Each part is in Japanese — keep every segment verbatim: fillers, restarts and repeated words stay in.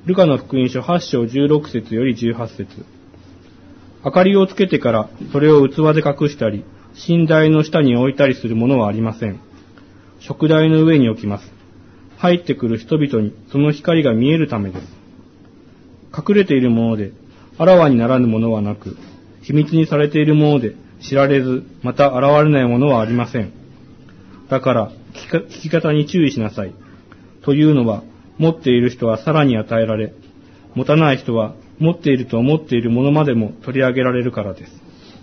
ルカの福音書はち章じゅうろく節よりじゅうはち節。明かりをつけてからそれを器で隠したり、神台の下に置いたりするものはありません。燭台の上に置きます。入ってくる人々にその光が見えるためです。隠れているもので、あらわにならぬものはなく、秘密にされているもので、知られず、また現れないものはありません。だから、聞か、聞き方に注意しなさい。というのは、持っている人はさらに与えられ、持たない人は持っていると思っているものまでも取り上げられるからです。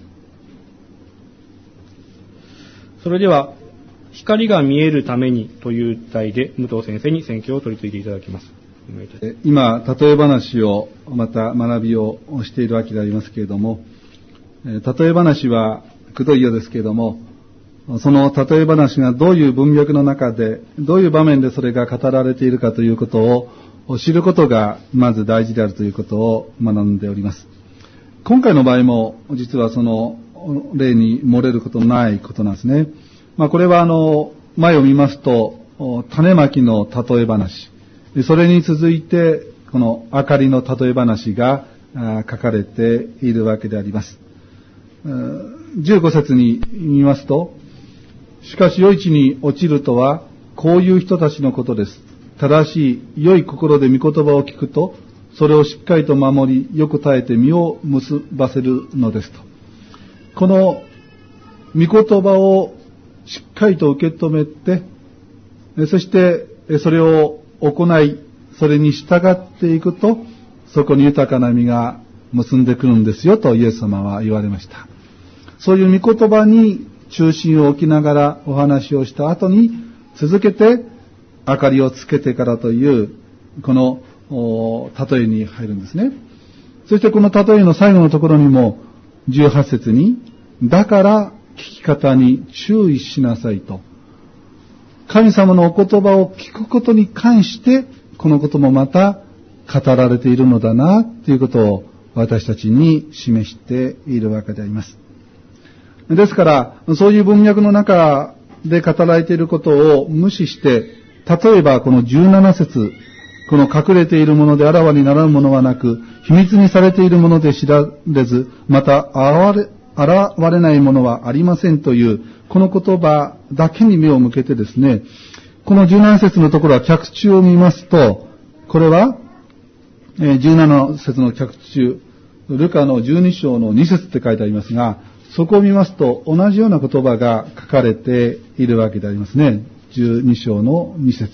それでは、光が見えるためにという題で、武藤先生に宣教を取り次いでいただきます。 今、例え話を、また学びをしているわけでありますけれども、例え話はくどいようですけれども、その例え話がどういう文脈の中で、どういう場面でそれが語られているかということを知ることがまず大事であるということを学んでおります。今回の場合も実はその例に漏れることのないことなんですね。まあこれはあの前を見ますと種まきの例え話、それに続いてこの明かりの例え話が書かれているわけであります。じゅうご節に見ますと、しかし良い地に落ちるとはこういう人たちのことです。正しい良い心で御言葉を聞くと、それをしっかりと守り、よく耐えて実を結ばせるのですと。この御言葉をしっかりと受け止めて、そしてそれを行い、それに従っていくと、そこに豊かな実が結んでくるんですよとイエス様は言われました。そういう御言葉に中心を置きながらお話をした後に、続けて明かりをつけてからというこの例えに入るんですね。そしてこの例えの最後のところにもじゅうはち節に、だから聞き方に注意しなさいと、神様のお言葉を聞くことに関してこのこともまた語られているのだなということを私たちに示しているわけであります。ですからそういう文脈の中で語られていることを無視して、例えばこのじゅうなな節、この隠れているものであらわにならぬものはなく、秘密にされているもので知られず、また現れ、現れないものはありませんというこの言葉だけに目を向けてですね、このじゅうなな節のところは脚注を見ますと、これはじゅうなな節の脚注、ルカのじゅうに章のに節って書いてありますが、そこを見ますと同じような言葉が書かれているわけでありますね。じゅうに章のに節。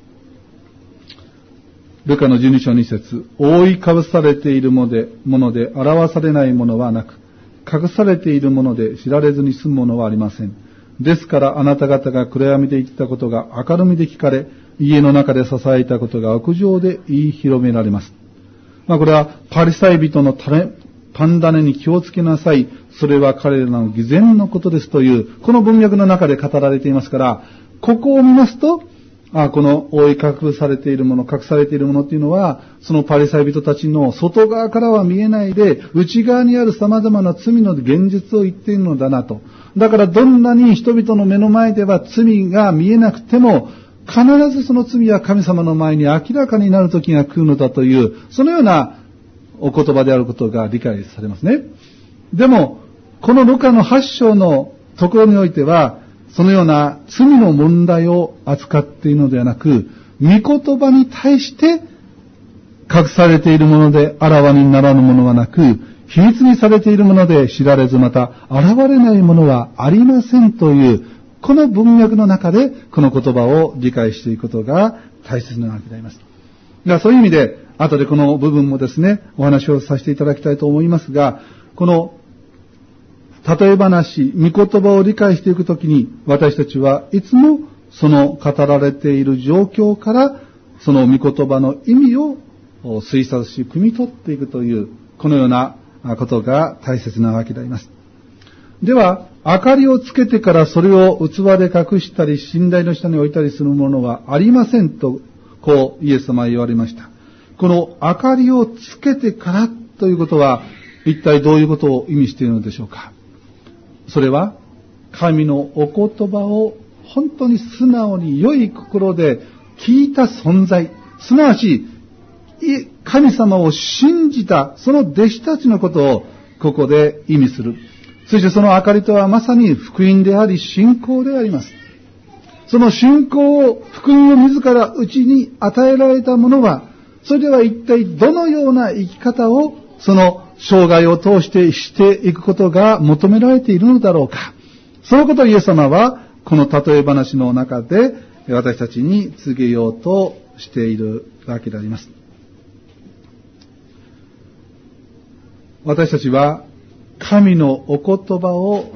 ルカのじゅうに章に節。覆いかぶされているもので、もので表されないものはなく、隠されているもので知られずに済むものはありません。ですからあなた方が暗闇で言ったことが明るみで聞かれ、家の中で支えたことが屋上で言い広められます。まあこれはパリサイ人のパン種に気をつけなさい。それは彼らの偽善のことですという、この文脈の中で語られていますから、ここを見ますと、あこの覆い隠されているもの、隠されているものっていうのは、そのパリサイ人たちの外側からは見えないで、内側にある様々な罪の現実を言っているのだなと。だからどんなに人々の目の前では罪が見えなくても、必ずその罪は神様の前に明らかになる時が来るのだという、そのようなお言葉であることが理解されますね。でも、このルカのはち章のところにおいては、そのような罪の問題を扱っているのではなく、御言葉に対して隠されているものであらわにならぬものはなく、秘密にされているもので知られず、また現れないものはありませんという、この文脈の中でこの言葉を理解していくことが大切なわけであります。だからそういう意味で、後でこの部分もですね、お話をさせていただきたいと思いますが、この例え話、御言葉を理解していくときに、私たちはいつもその語られている状況から、その御言葉の意味を推察し、汲み取っていくという、このようなことが大切なわけであります。では、明かりをつけてからそれを器で隠したり、神台の下に置いたりするものはありませんと、こうイエス様は言われました。この明かりをつけてからということは、一体どういうことを意味しているのでしょうか。それは神のお言葉を本当に素直に良い心で聞いた存在、すなわち神様を信じたその弟子たちのことをここで意味する。そしてその明かりとはまさに福音であり信仰であります。その信仰を、福音を自らうちに与えられた者は、それでは一体どのような生き方をその生涯を通してしていくことが求められているのだろうか。そのことをイエス様はこの例え話の中で私たちに告げようとしているわけであります。私たちは神のお言葉を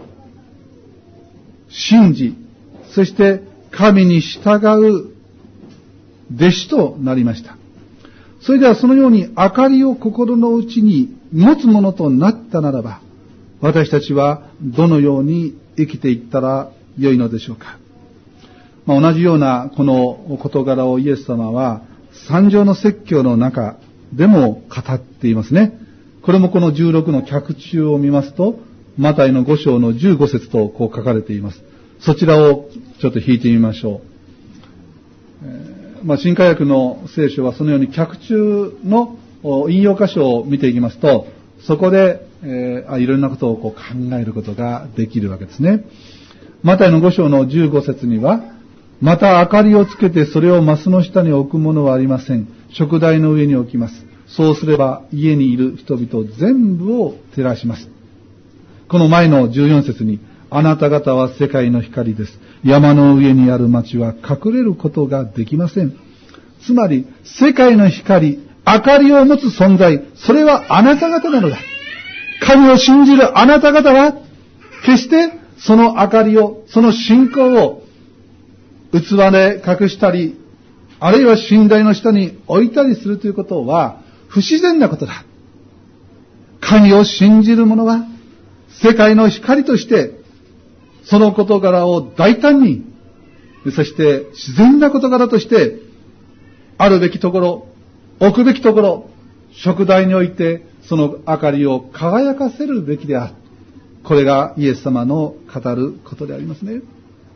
信じ、そして神に従う弟子となりました。それではそのように明かりを心の内に持つものとなったならば、私たちはどのように生きていったらよいのでしょうか。まあ、同じようなこの事柄をイエス様は三条の説教の中でも語っていますね。これもこのじゅうろくの脚注を見ますと、マタイのご章のじゅうご節とこう書かれています。そちらをちょっと引いてみましょう。えーまあ、新科学の聖書はそのように脚注の引用箇所を見ていきますと、そこで、えー、あいろんなことをこう考えることができるわけですね。マタイのご章のじゅうご節には、また明かりをつけてそれをマスの下に置くものはありません。燭台の上に置きます。そうすれば家にいる人々全部を照らします。この前のじゅうよん節に、あなた方は世界の光です。山の上にある町は隠れることができません。つまり、世界の光、明かりを持つ存在、それはあなた方なのだ。神を信じるあなた方は、決してその明かりを、その信仰を、器で隠したり、あるいは寝台の下に置いたりするということは、不自然なことだ。神を信じる者は、世界の光として、その事柄を大胆に、そして自然な事柄として、あるべきところ、置くべきところ、燭台において、その明かりを輝かせるべきである。これがイエス様の語ることでありますね。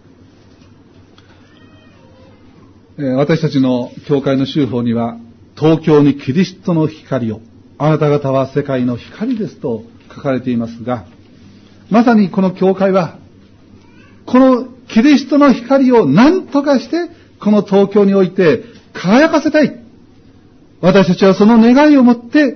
私たちの教会の修法には、東京にキリストの光を、あなた方は世界の光ですと書かれていますが、まさにこの教会は、このキリストの光を何とかして、この東京において輝かせたい。私たちはその願いを持って、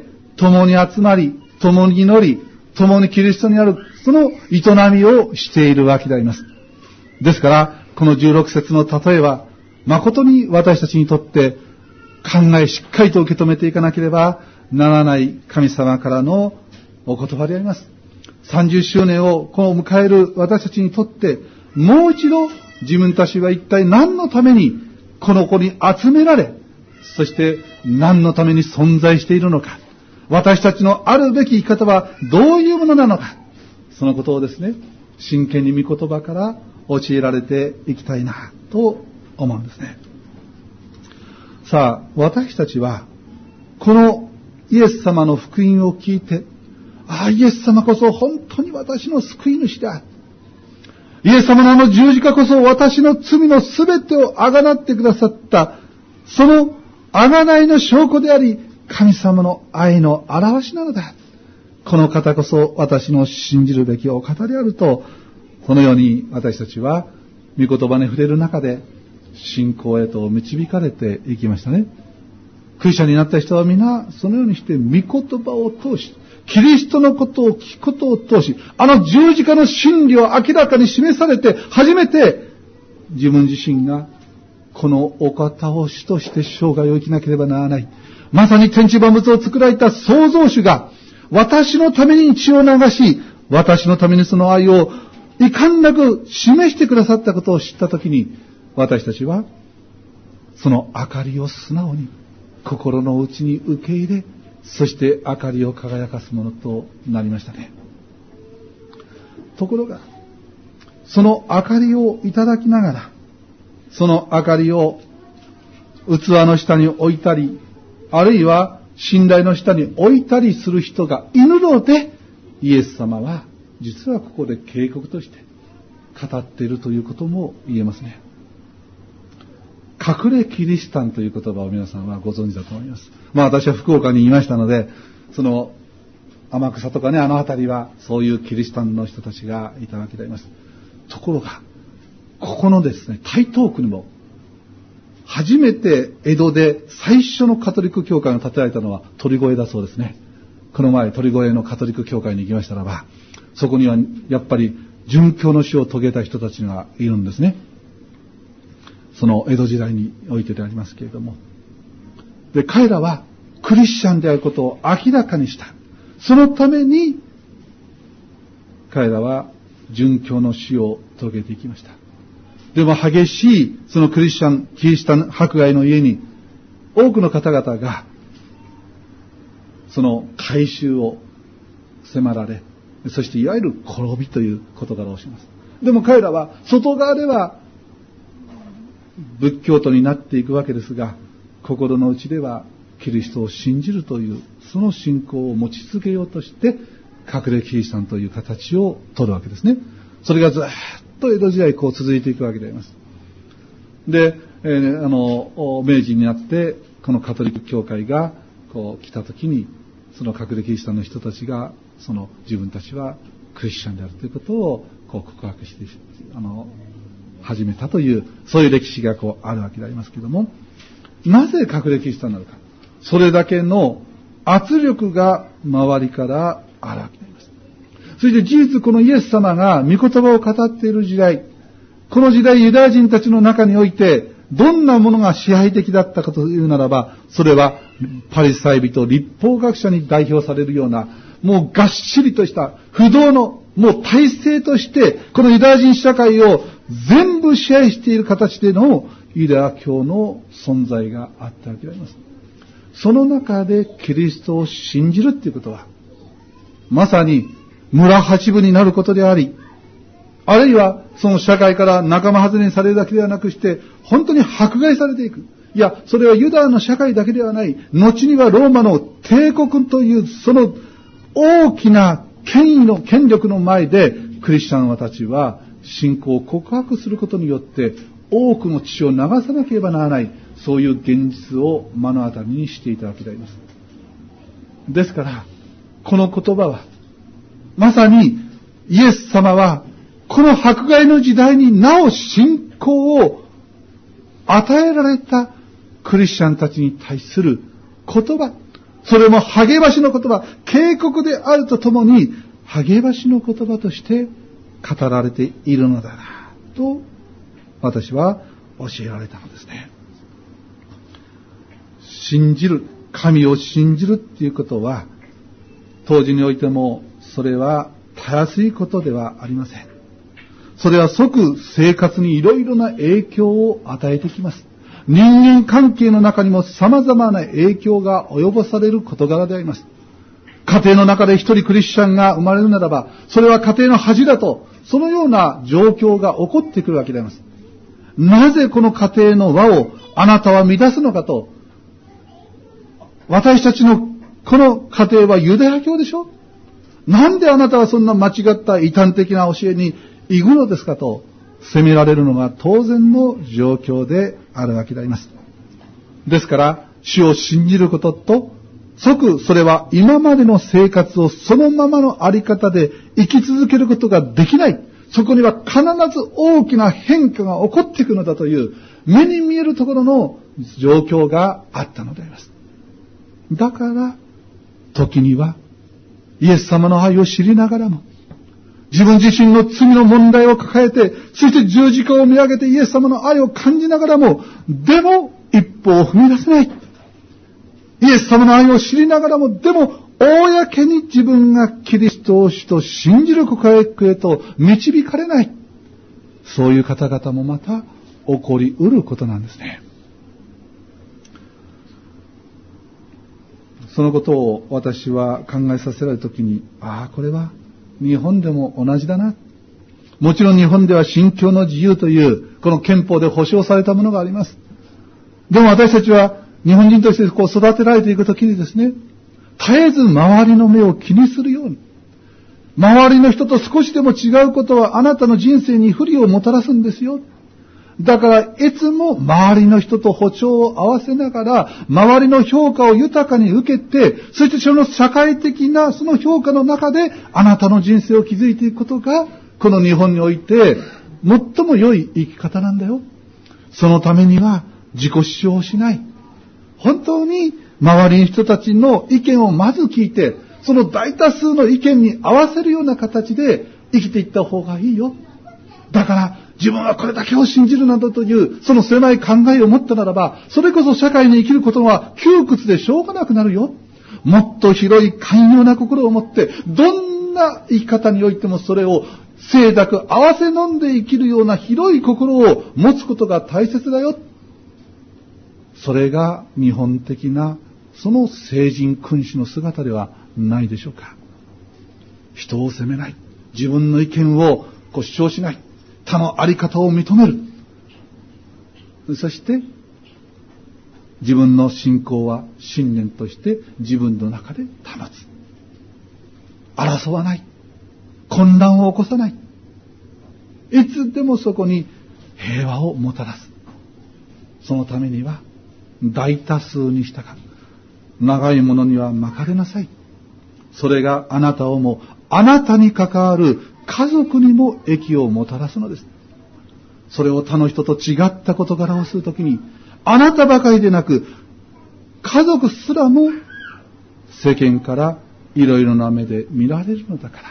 共に集まり、共に祈り、共にキリストにある、その営みをしているわけであります。ですから、このじゅうろく節の例えは、誠に私たちにとって考えしっかりと受け止めていかなければならない神様からのお言葉であります。さんじゅっしゅうねんをこう迎える私たちにとって、もう一度自分たちは一体何のためにこの子に集められ、そして何のために存在しているのか、私たちのあるべき生き方はどういうものなのか、そのことをですね、真剣に御言葉から教えられていきたいなと思うんですね。さあ、私たちはこのイエス様の福音を聞いて、ああ、イエス様こそ本当に私の救い主だ。イエス様のあの十字架こそ私の罪のすべてをあがなってくださった、そのあがないの証拠であり、神様の愛の表しなのだ。この方こそ私の信じるべきお方であると、このように私たちは御言葉に触れる中で信仰へと導かれていきましたね。クリスチャンになった人は皆そのようにして御言葉を通し、キリストのことを聞くことを通し、あの十字架の真理を明らかに示されて、初めて自分自身がこのお方を主として生涯を生きなければならない。まさに天地万物を作られた創造主が私のために血を流し、私のためにその愛を遺憾なく示してくださったことを知ったときに、私たちはその明かりを素直に心の内に受け入れ、そして明かりを輝かすものとなりましたね。ところが、その明かりをいただきながら、その明かりを器の下に置いたり、あるいは寝台の下に置いたりする人がいるので、イエス様は実はここで警告として語っているということも言えますね。 隠れキリシタンという言葉を皆さんはご存知だと思います。まあ私は福岡にいましたので、その天草とかね、あの辺りはそういうキリシタンの人たちがいたわけであります。ところが、ここのですね、台東区にも、初めて江戸で最初のカトリック教会が建てられたのは鳥越だそうですね。この前鳥越のカトリック教会に行きましたらば、そこにはやっぱり殉教の死を遂げた人たちがいるんですね。その江戸時代においてでありますけれども。で、彼らはクリスチャンであることを明らかにした。そのために彼らは殉教の死を遂げていきました。でも激しいそのクリスチャン、キリシタン迫害の家に多くの方々がその改宗を迫られ、そしていわゆる滅びという事柄をします。でも彼らは外側では仏教徒になっていくわけですが、心の内ではキリストを信じるというその信仰を持ち続けようとして隠れキリシタンという形を取るわけですね。それがずっと江戸時代こう続いていくわけであります。で、えー、あの明治になってこのカトリック教会がこう来た時に、その隠れキリシタンの人たちがその自分たちはクリスチャンであるということをこう告白してあの始めたという、そういう歴史がこうあるわけでありますけれども、なぜ隠れキリシタンなのか。それだけの圧力が周りからあるわけであります。そして事実、このイエス様が御言葉を語っている時代、この時代ユダヤ人たちの中においてどんなものが支配的だったかというならば、それはパリサイ人、律法学者に代表されるような、もうがっしりとした不動のもう体制としてこのユダヤ人社会を全部支配している形でのユダヤ教の存在があったわけであります。その中でキリストを信じるっていうことは、まさに村八分になることであり、あるいはその社会から仲間外れにされるだけではなくして、本当に迫害されていく。いや、それはユダヤの社会だけではない。後にはローマの帝国というその大きな権威の権力の前で、クリスチャンたちは信仰を告白することによって多くの血を流さなければならない、そういう現実を目の当たりにしていたわけであります。ですからこの言葉はまさにイエス様はこの迫害の時代になお信仰を与えられたクリスチャンたちに対する言葉、それも励ましの言葉、警告であるとともに励ましの言葉として語られているのだなと私は教えられたのですね。信じる、神を信じるっていうことは当時においてもそれはたやすいことではありません。それは即生活にいろいろな影響を与えてきます。人間関係の中にも様々な影響が及ぼされる事柄であります。家庭の中で一人クリスチャンが生まれるならば、それは家庭の恥だと、そのような状況が起こってくるわけであります。なぜこの家庭の輪をあなたは乱すのかと。私たちのこの家庭はユダヤ教でしょ？なんであなたはそんな間違った異端的な教えに行くのですかと責められるのが当然の状況であるわけであります。ですから主を信じることと即それは今までの生活をそのままのあり方で生き続けることができない。そこには必ず大きな変化が起こっていくのだという目に見えるところの状況があったのであります。だから時にはイエス様の愛を知りながらも自分自身の罪の問題を抱えて、そして十字架を見上げてイエス様の愛を感じながらも、でも一歩を踏み出せない。イエス様の愛を知りながらも、でも公に自分がキリストを主と信じる告白へと導かれない。そういう方々もまた起こりうることなんですね。そのことを私は考えさせられるときに、ああ、これは日本でも同じだな。もちろん日本では信教の自由というこの憲法で保障されたものがあります。でも私たちは日本人としてこう育てられていくときにですね、絶えず周りの目を気にするように、周りの人と少しでも違うことはあなたの人生に不利をもたらすんですよ。 だからいつも周りの人と歩調を合わせながら、周りの評価を豊かに受けて、そしてその社会的なその評価の中であなたの人生を築いていくことが、この日本において最も良い生き方なんだよ。そのためには自己主張をしない。本当に周りの人たちの意見をまず聞いて、その大多数の意見に合わせるような形で生きていった方がいいよ。だから自分はこれだけを信じるなどというその狭い考えを持ったならば、それこそ社会に生きることは窮屈でしょうがなくなるよ。もっと広い寛容な心を持って、どんな生き方においてもそれを清濁合わせ飲んで生きるような広い心を持つことが大切だよ。それが日本的なその聖人君主の姿ではないでしょうか。人を責めない、自分の意見をこう主張しない、他の在り方を認める、そして自分の信仰は信念として自分の中で保つ、争わない、混乱を起こさない、いつでもそこに平和をもたらす。そのためには大多数に従う、長いものには巻かれなさい。それがあなたをもあなたに関わる家族にも益をもたらすのです。それを他の人と違った事柄をするときに、あなたばかりでなく家族すらも世間からいろいろな目で見られるのだから。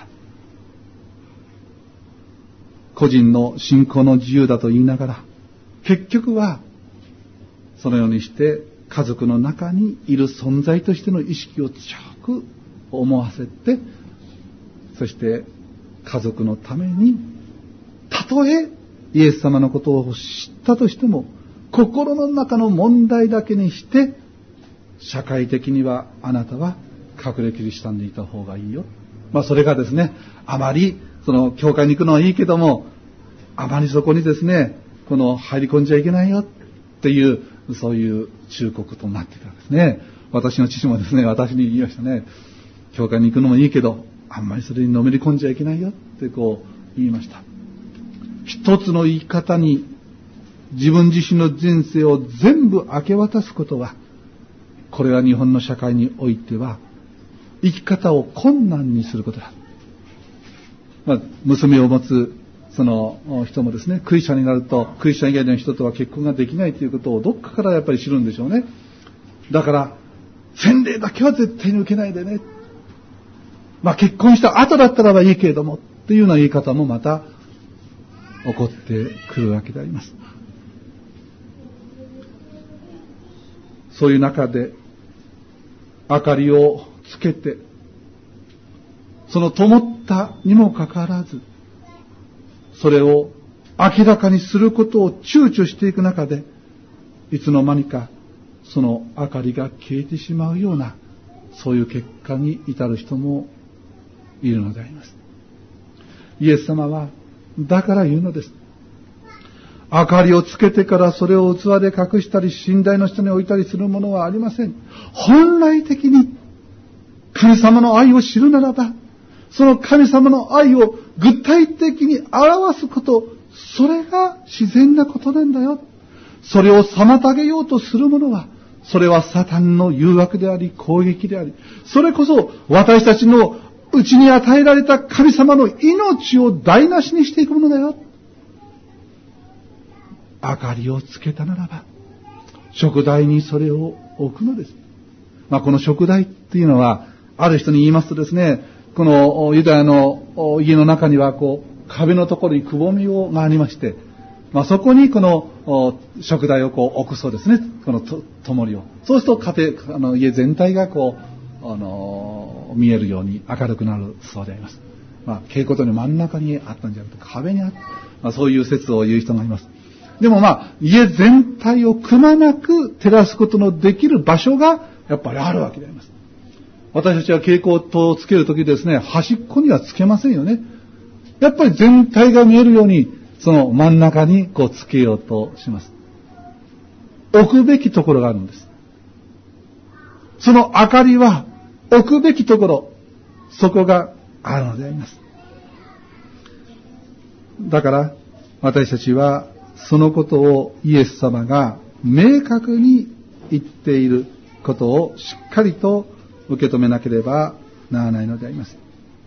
個人の信仰の自由だと言いながら、結局はそのようにして家族の中にいる存在としての意識を強く思わせて、そして家族のために、たとえイエス様のことを知ったとしても、心の中の問題だけにして、社会的にはあなたは隠れキリシタンでいた方がいいよ。まあそれがですね、あまりその教会に行くのはいいけども、あまりそこにですね、この入り込んじゃいけないよっていう、そういう忠告となっていたんですね。私の父もですね、私に言いましたね。教会に行くのもいいけど、あんまりそれにのめり込んじゃいけないよってこう言いました。一つの言い方に自分自身の人生を全部明け渡すことは、これは日本の社会においては生き方を困難にすることだ。まあ、娘を持つその人もですね、クリスチャンになるとクリスチャン以外の人とは結婚ができないということをどっかからやっぱり知るんでしょうね。だから洗礼だけは絶対に受けないでね。まあ結婚した後だったらばいいけれどもっていうような言い方もまた起こってくるわけであります。そういう中で明かりをつけて、その灯ったにもかかわらず、それを明らかにすることを躊躇していく中で、いつの間にかその明かりが消えてしまうような、そういう結果に至る人もいるのであります。イエス様はだから言うのです。明かりをつけてからそれを器で隠したり寝台の下に置いたりするものはありません。本来的に神様の愛を知るならば、その神様の愛を具体的に表すこと、それが自然なことなんだよ。それを妨げようとするものは、それはサタンの誘惑であり攻撃であり、それこそ私たちのうちに与えられた神様の命を台無しにしていくものだよ。明かりをつけたならば、燭台にそれを置くのです。まあ、この燭台っていうのは、ある人に言いますとですね、このユダヤの家の中にはこう壁のところにくぼみがありまして、まあ、そこにこの燭台をこう置くそうですね。このと灯りを。そうすると家庭、あの家全体がこう、あの見えるように明るくなるそうであります。まあ、稽古場の真ん中にあったんじゃなくて壁にあった、まあ、そういう説を言う人がいます。でもまあ家全体をくまなく照らすことのできる場所がやっぱりあるわけであります。私たちは蛍光灯をつけるときですね、端っこにはつけませんよね。やっぱり全体が見えるようにその真ん中にこうつけようとします。置くべきところがあるんです。その明かりは置くべきところ、そこがあるのであります。だから私たちはそのことをイエス様が明確に言っていることをしっかりと受け止めなければならないのであります。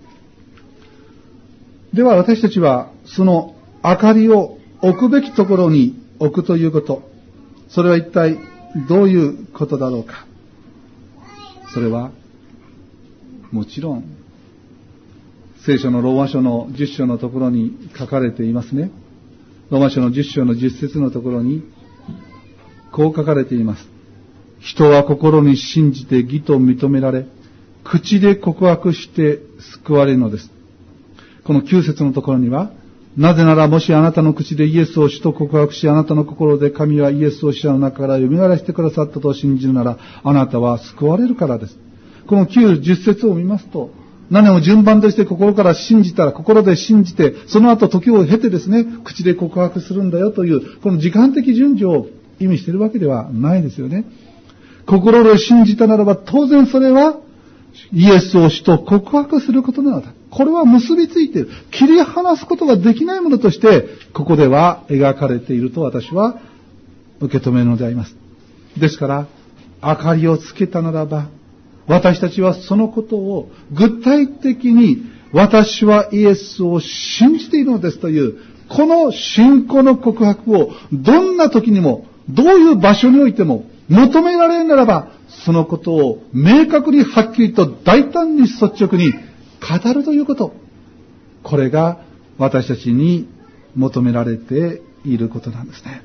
では私たちはその明かりを置くべきところに置くということ、それは一体どういうことだろうか。それはもちろん聖書のローマ書のじゅっ章のところに書かれていますね。ローマ書のじゅっ章のじゅっ節のところにこう書かれています。人は心に信じて義と認められ、口で告白して救われるのです。このきゅう節のところには、なぜならもしあなたの口でイエスを主と告白し、あなたの心で神はイエスを死者の中から蘇らせてくださったと信じるなら、あなたは救われるからです。このきゅう、じゅっ節を見ますと、何も順番として心から信じたら、心で信じて、その後時を経てですね、口で告白するんだよという、この時間的順序を意味しているわけではないですよね。心で信じたならば、当然それは、イエスを主と告白することなのだ。これは結びついている。切り離すことができないものとして、ここでは描かれていると私は受け止めるのであります。ですから、明かりをつけたならば、私たちはそのことを具体的に、私はイエスを信じているのですという、この信仰の告白をどんな時にも、どういう場所においても求められるならば、そのことを明確にはっきりと大胆に率直に語るということ。これが私たちに求められていることなんですね。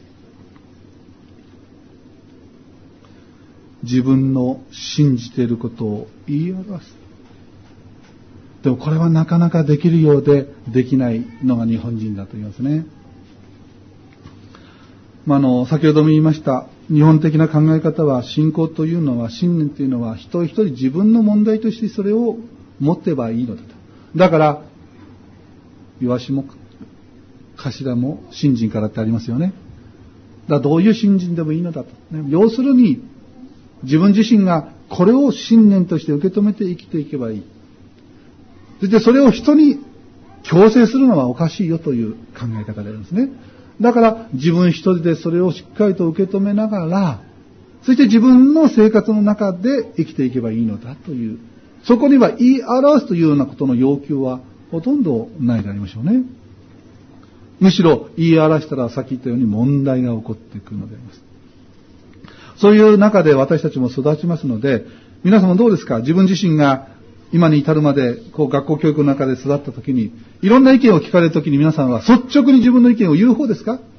自分の信じていることを言い表す。でもこれはなかなかできるようでできないのが日本人だと言いますね。まあ、あの先ほども言いました日本的な考え方は、信仰というのは、信念というのは、一人一人自分の問題としてそれを持ってばいいのだと。だからイワシも頭も信心からってありますよね。だからどういう信心でもいいのだと、ね、要するに自分自身がこれを信念として受け止めて生きていけばいい。そしてそれを人に強制するのはおかしいよという考え方でありますね。だから自分一人でそれをしっかりと受け止めながら、そして自分の生活の中で生きていけばいいのだという、そこには言い表すというようなことの要求はほとんどないでありましょうね。むしろ言い表したら、さっき言ったように問題が起こってくるのであります。そういう中で私たちも育ちますので、皆様どうですか？自分自身が今に至るまでこう学校教育の中で育ったときに、いろんな意見を聞かれるときに皆さんは率直に自分の意見を言う方ですか？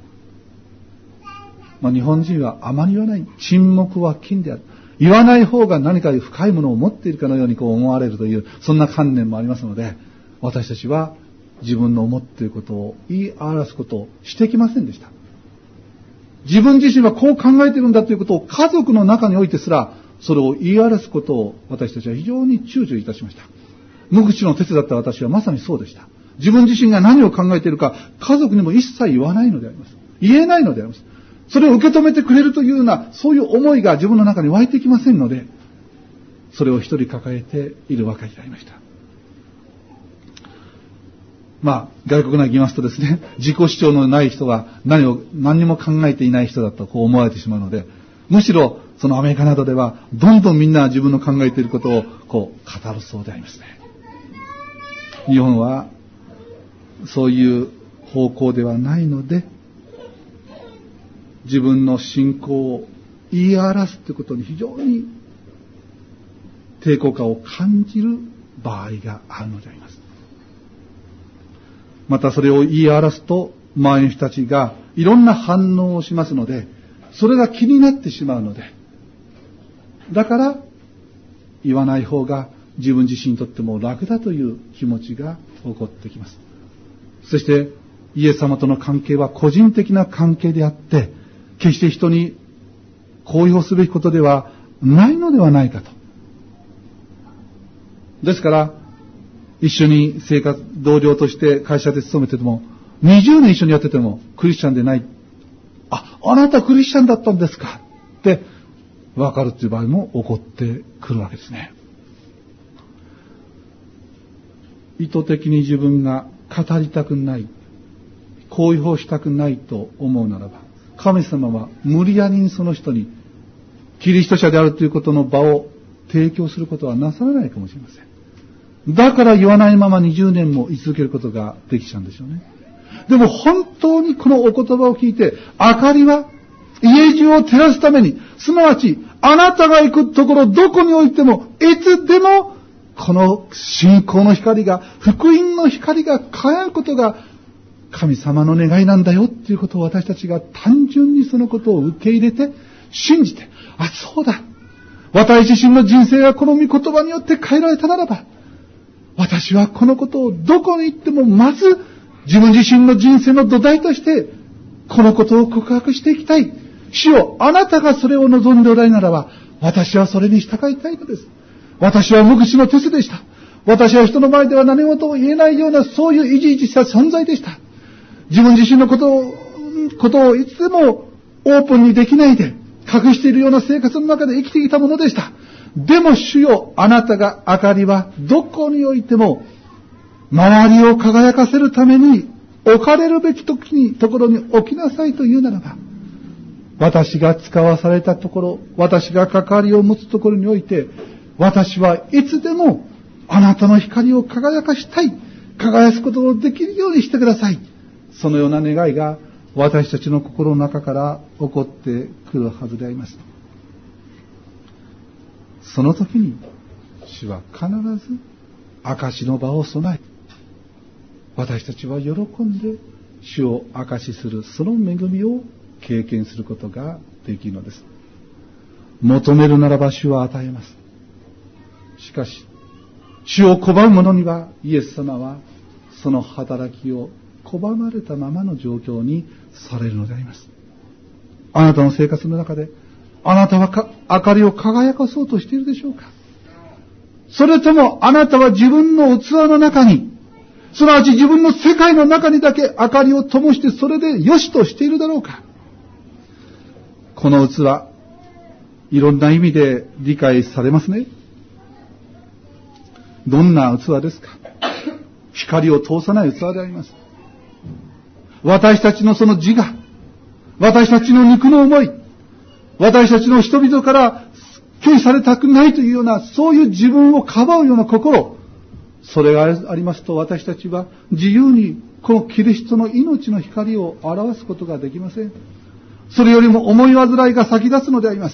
まあ、日本人はあまり言わない。沈黙は金である。言わない方が何か深いものを持っているかのようにこう思われるという、そんな観念もありますので、私たちは自分の思っていることを言い表すことをしてきませんでした。自分自身はこう考えているんだということを家族の中においてすら、それを言い表すことを私たちは非常に躊躇いたしました。無口の哲だった私はまさにそうでした。自分自身が何を考えているか、家族にも一切言わないのであります。言えないのであります。それを受け止めてくれるというような、そういう思いが自分の中に湧いてきませんので、それを一人抱えているわけでありました。まあ、外国なんか言いますとですね、自己主張のない人は何を、何にも考えていない人だとこう思われてしまうので、むしろそのアメリカなどではどんどんみんな自分の考えていることをこう語るそうでありますね。日本はそういう方向ではないので、自分の信仰を言い表すということに非常に抵抗感を感じる場合があるのであります。またそれを言い表すと周りの人たちがいろんな反応をしますので、それが気になってしまうので、だから言わない方が自分自身にとっても楽だという気持ちが起こってきます。そしてイエス様との関係は個人的な関係であって、決して人に公表すべきことではないのではないかと。ですから一緒に生活同僚として会社で勤めてても、にじゅうねん一緒にやっててもクリスチャンでない、あ、あなたクリスチャンだったんですかって分かるという場合も起こってくるわけですね。意図的に自分が語りたくない、 公表したくないと思うならば、神様は無理やりにその人にキリスト者であるということの場を提供することはなさらないかもしれません。だから言わないままにじゅうねんも居続けることができちゃうんでしょうね。でも本当にこのお言葉を聞いて、明かりは家中を照らすために、すなわちあなたが行くところどこにおいてもいつでもこの信仰の光が、福音の光が輝くことが神様の願いなんだよっていうことを、私たちが単純にそのことを受け入れて信じて、あ、そうだ、私自身の人生がこの御言葉によって変えられたならば、私はこのことをどこに行ってもまず自分自身の人生の土台としてこのことを告白していきたい。主よ、あなたがそれを望んでおられるならば、私はそれに従いたいのです。私は無口のテスでした。私は人の前では何事も言えないような、そういういじいじした存在でした。自分自身のことを、ことをいつでもオープンにできないで隠しているような生活の中で生きてきたものでした。でも主よ、あなたが明かりはどこにおいても周りを輝かせるために置かれるべき時にところに置きなさいというならば、私が使わされたところ、私が関わりを持つところにおいて、私はいつでもあなたの光を輝かしたい、輝かすことをできるようにしてください。そのような願いが私たちの心の中から起こってくるはずであります。その時に主は必ず証しの場を備え、私たちは喜んで主を証しするその恵みを経験することができるのです。求めるならば主は与えます。しかし主を拒む者にはイエス様はその働きを拒まれたままの状況にされるのであります。あなたの生活の中であなたはか明かりを輝かそうとしているでしょうか。それともあなたは自分の器の中に、すなわち自分の世界の中にだけ明かりを灯してそれで良しとしているだろうか。この器、いろんな意味で理解されますね。どんな器ですか。光を通さない器であります。私たちのその自我、私たちの肉の思い、私たちの人々から拒否されたくないというような、そういう自分をかばうような心、それがありますと、私たちは自由にこのキリストの命の光を表すことができません。それよりも思い煩いが先立つのであります。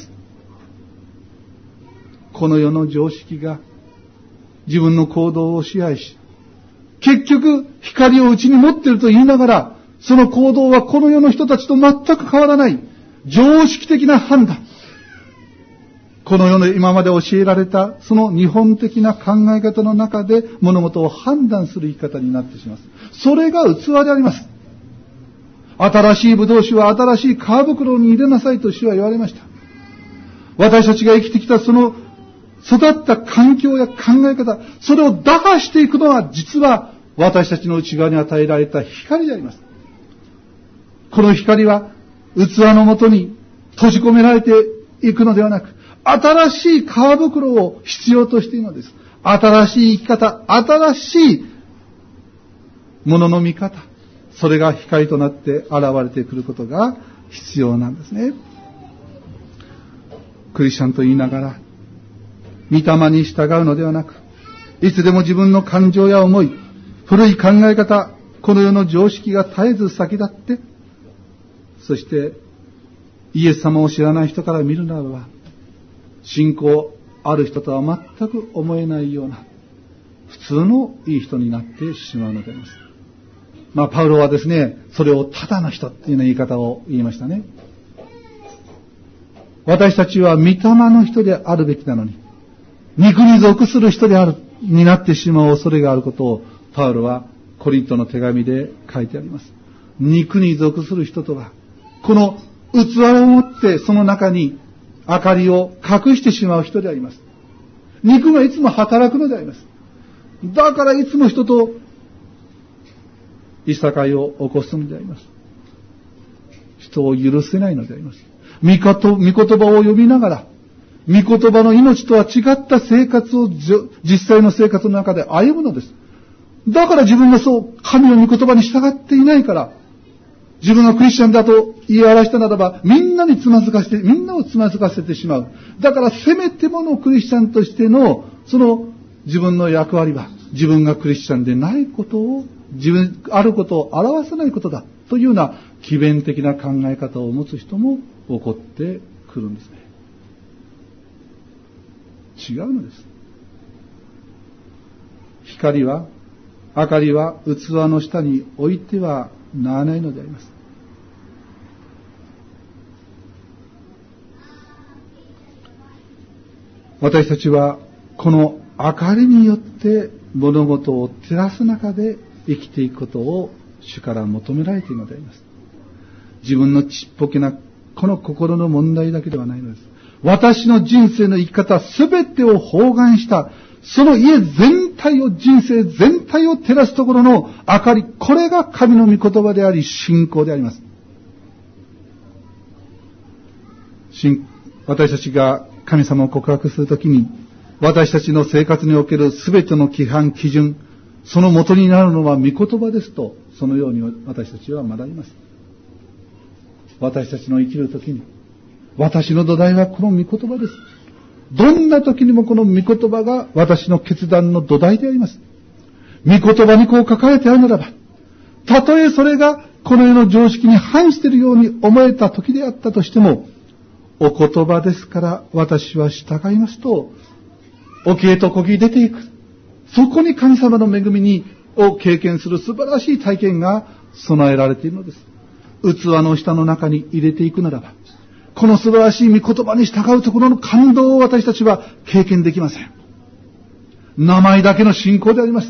この世の常識が自分の行動を支配し、結局光を内に持っていると言いながら、その行動はこの世の人たちと全く変わらない常識的な判断、この世の今まで教えられたその日本的な考え方の中で物事を判断する生き方になってしまいます。それが器であります。新しい葡萄酒は新しい皮袋に入れなさいと主は言われました。私たちが生きてきたその育った環境や考え方、それを打破していくのは実は私たちの内側に与えられた光であります。この光は器のもとに閉じ込められていくのではなく、新しい皮袋を必要としているのです。新しい生き方、新しいものの見方、それが光となって現れてくることが必要なんですね。クリスチャンと言いながら御霊に従うのではなく、いつでも自分の感情や思い、古い考え方、この世の常識が絶えず先立って、そしてイエス様を知らない人から見るならば、信仰ある人とは全く思えないような普通のいい人になってしまうのであります。まあパウロはですね、それをただの人っていうような言い方を言いましたね。私たちは御霊の人であるべきなのに、肉に属する人であるになってしまう恐れがあることをパウロはコリントの手紙で書いてあります。肉に属する人とは、この器を持ってその中に明かりを隠してしまう人であります。肉がいつも働くのであります。だからいつも人といさかいを起こすのであります。人を許せないのであります。御言葉を読みながら、御言葉の命とは違った生活を実際の生活の中で歩むのです。だから自分がそう神の御言葉に従っていないから、 自分がクリスチャンだと言い表したならば、みんなにつまずかせて、みんなをつまずかせてしまう。だからせめてものクリスチャンとしての、その自分の役割は、自分がクリスチャンでないことを、自分、あることを表さないことだ、というような、奇弁的な考え方を持つ人も起こってくるんですね。違うのです。光は、明かりは器の下に置いてはならないのであります。私たちはこの明かりによって物事を照らす中で生きていくことを主から求められているのであります。自分のちっぽけなこの心の問題だけではないのです。私の人生の生き方すべてを包含したその家全体を、人生全体を照らすところの明かり、これが神の御言葉であり信仰であります。私たちが神様を告白するときに、私たちの生活におけるすべての規範、基準、その元になるのは御言葉ですと、そのように私たちは学びます。私たちの生きるときに、私の土台はこの御言葉です。どんな時にもこの御言葉が私の決断の土台であります。御言葉にこう書かれてあるならば、たとえそれがこの世の常識に反しているように思えた時であったとしても、お言葉ですから私は従いますと、沖へと漕ぎ出ていく。そこに神様の恵みにを経験する素晴らしい体験が備えられているのです。器の下の中に入れていくならば、この素晴らしい御言葉に従うところの感動を私たちは経験できません。名前だけの信仰であります。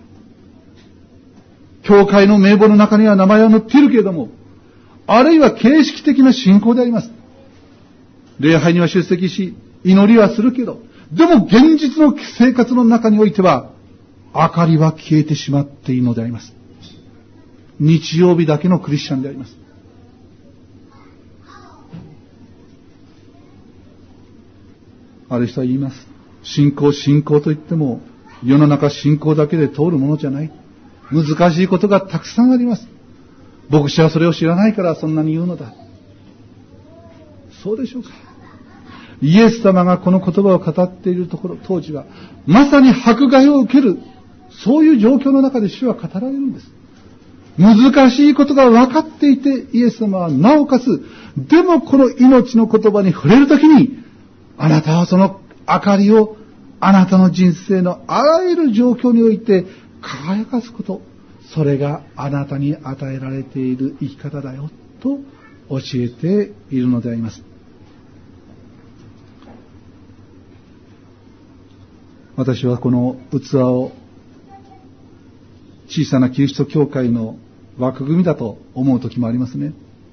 教会の名簿の中には名前は載っているけれども、あるいは形式的な信仰であります。礼拝には出席し、祈りはするけど、でも現実の生活の中においては、明かりは消えてしまっているのであります。日曜日だけのクリスチャンであります。ある人は言います。信仰、信仰といっても、世の中信仰だけで通るものじゃない。難しいことがたくさんあります。牧師はそれを知らないからそんなに言うのだ。そうでしょうか。イエス様がこの言葉を語っているところ、当時は、まさに迫害を受ける、そういう状況の中で主は語られるんです。難しいことが分かっていて、イエス様はなおかつ、でもこの命の言葉に触れるときに、あなたはその明かりをあなたの人生のあらゆる状況において輝かすこと、それがあなたに与えられている生き方だよと教えているのであります。私はこの器を小さなキリスト教会の枠組みだと思う時もありますね。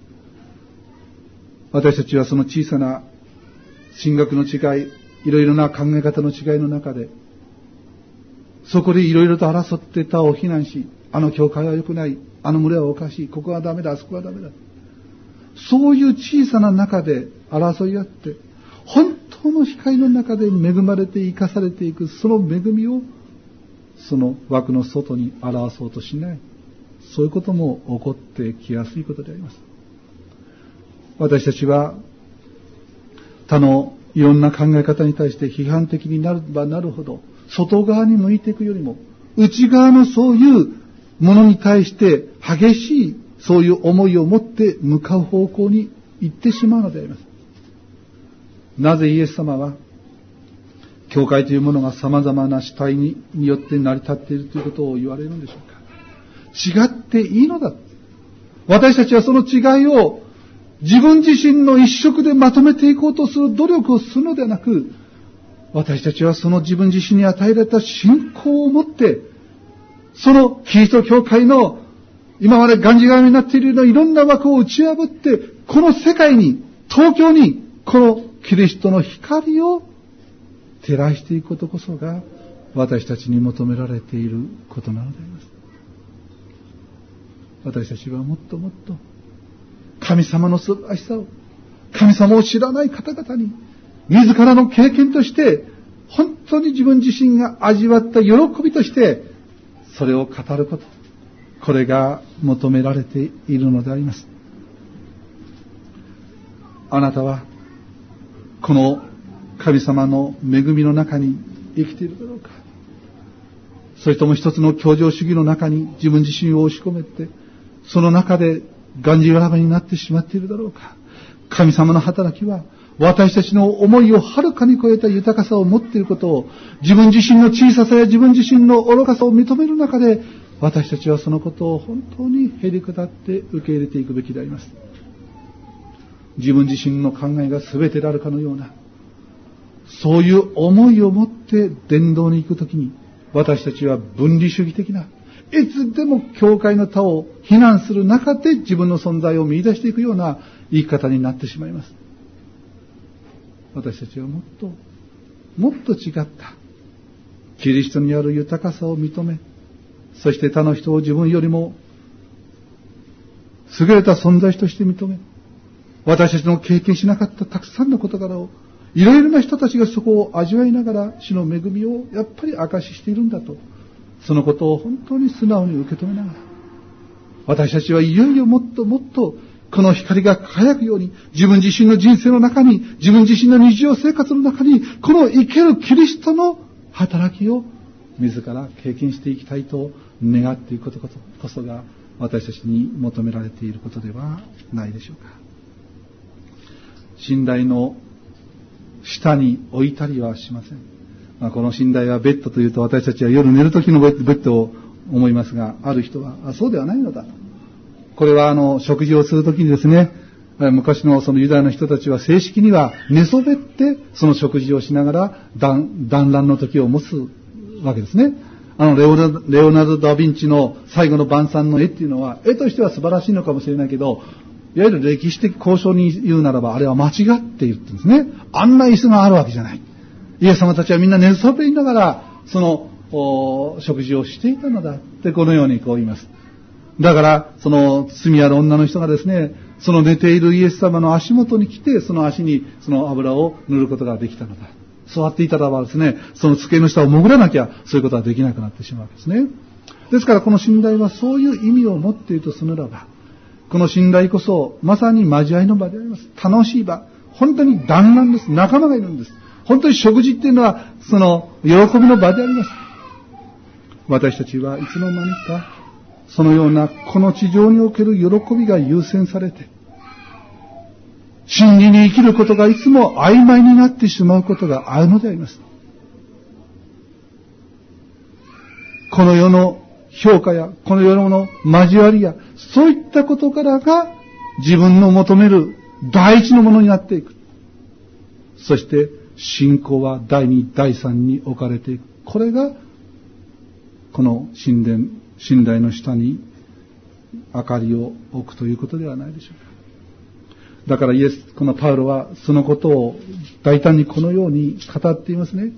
私たちはその小さな神学の違い、いろいろな考え方の違いの中で、そこでいろいろと争って他を非難し、あの教会は良くない、あの群れはおかしい、ここはダメだ、あそこはダメだ。そういう小さな中で争い合って、本当の光の中で恵まれて生かされていく、その恵みを、その枠の外に表そうとしない。そういうことも起こってきやすいことであります。私たちは、他のいろんな考え方に対して批判的になればなるほど、外側に向いていくよりも、内側のそういうものに対して激しいそういう思いを持って向かう方向に行ってしまうのであります。なぜイエス様は、教会というものが様々な主体によって成り立っているということを言われるんでしょうか。違っていいのだ。私たちはその違いを自分自身の一色でまとめていこうとする努力をするのではなく、私たちはその自分自身に与えられた信仰を持って、そのキリスト教会の今までがんじがらめになっているようないろんな枠を打ち破って、この世界に、東京に、このキリストの光を照らしていくことこそが、私たちに求められていることなのであります。私たちはもっともっと、神様の素晴らしさを、神様を知らない方々に、自らの経験として、本当に自分自身が味わった喜びとして、それを語ること。 これが求められているのであります。あなたはこの神様の恵みの中に生きているだろうか。それとも一つの教条主義の中に自分自身を押し込めて、その中でがんじがらめになってしまっているだろうか。神様の働きは私たちの思いをはるかに超えた豊かさを持っていることを、自分自身の小ささや自分自身の愚かさを認める中で、私たちはそのことを本当にへりくだって受け入れていくべきであります。自分自身の考えが全てであるかのような、そういう思いを持って伝道に行くときに、私たちは分離主義的な、いつでも教会の他を非難する中で自分の存在を見出していくような言い方になってしまいます。私たちはもっともっと違ったキリストにある豊かさを認め、そして他の人を自分よりも優れた存在として認め、私たちの経験しなかったたくさんの事柄を、いろいろな人たちがそこを味わいながら主の恵みをやっぱり証ししているんだと、そのことを本当に素直に受け止めながら、私たちはいよいよもっともっとこの光が輝くように、自分自身の人生の中に、自分自身の日常生活の中に、この生けるキリストの働きを自ら経験していきたいと願っていくことこそが、私たちに求められていることではないでしょうか。寝台の下に置いたりはしません。まあ、この寝台はベッドというと、私たちは夜寝る時のベッドを思いますが、ある人はあそうではないのだと。これはあの食事をするときにですね、昔のそのユダヤの人たちは正式には寝そべってその食事をしながら団らんの時を持つわけですね。あのレオナレオナルド・ダ・ヴィンチの最後の晩餐の絵っていうのは、絵としては素晴らしいのかもしれないけど、いわゆる歴史的交渉に言うならば、あれは間違っているって言うんですね。あんな椅子があるわけじゃない。イエス様たちはみんな寝そべりながらその食事をしていたのだってこのようにこう言います。だから、その罪ある女の人がですね、その寝ているイエス様の足元に来て、その足にその油を塗ることができたのだ。座っていたらばですね、その机の下を潜らなきゃ、そういうことはできなくなってしまうわけですね。ですから、この信頼はそういう意味を持っているとするならば、この信頼こそ、まさに交わりの場であります。楽しい場。本当に団らんです。仲間がいるんです。本当に食事っていうのは、その喜びの場であります。私たちはいつの間にか、そのようなこの地上における喜びが優先されて、真理に生きることがいつも曖昧になってしまうことがあるのであります。この世の評価やこの世の交わりや、そういったことからが自分の求める第一のものになっていく。そして信仰は第二、第三に置かれていく。これがこの神殿寝台の下に明かりを置くということではないでしょうか。だからイエス、このパウロはそのことを大胆にこのように語っていますね。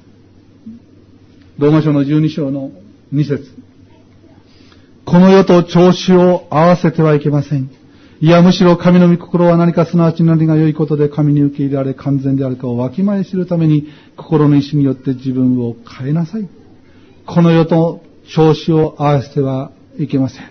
ローマ書のじゅうに章のに節。この世と調子を合わせてはいけません。いやむしろ神の御心は何か、すなわち何が良いことで神に受け入れられ完全であるかをわきまえ知るために、心の意志によって自分を変えなさい。この世と調子を合わせてはいけません。